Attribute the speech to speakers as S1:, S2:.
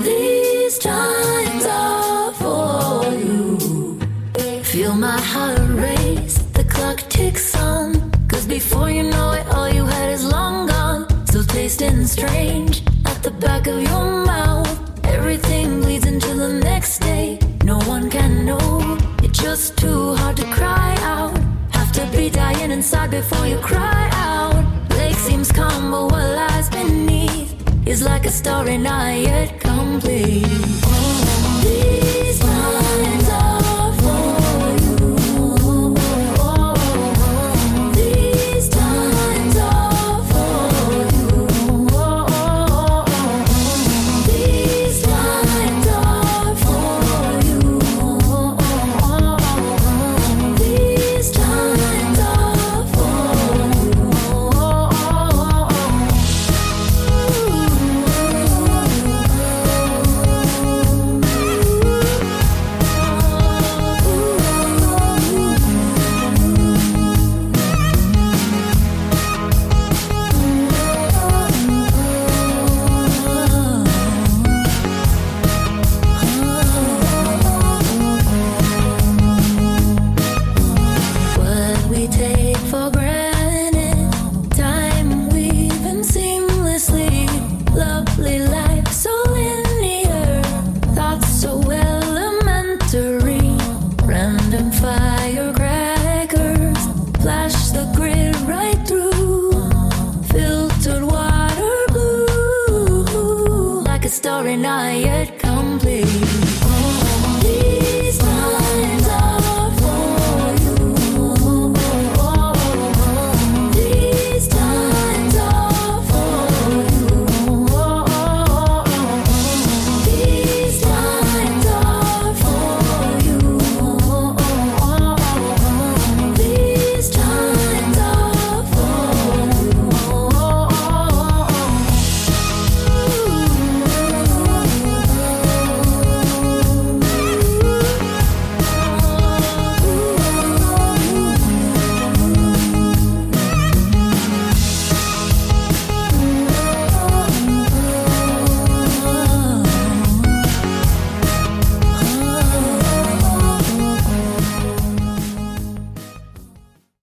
S1: These times are for you. Feel my heart race, the clock ticks on. Cause before you know it, all you had is long gone. Still tasting strange at the back of your mouth. Everything bleeds into the next day. No one can know, it's just too hard to cry out. Have to be dying inside before you cry out. Lake seems calm, but what lies beneath is like a story not yet complete. These lines are for you. These times are for you. These lines are for you. These times are for what we take for granted. Time weaving seamlessly. Lovely life so linear. Thoughts so elementary. Random firecrackers flash the grid right through. Filtered water blue, like a story not yet complete.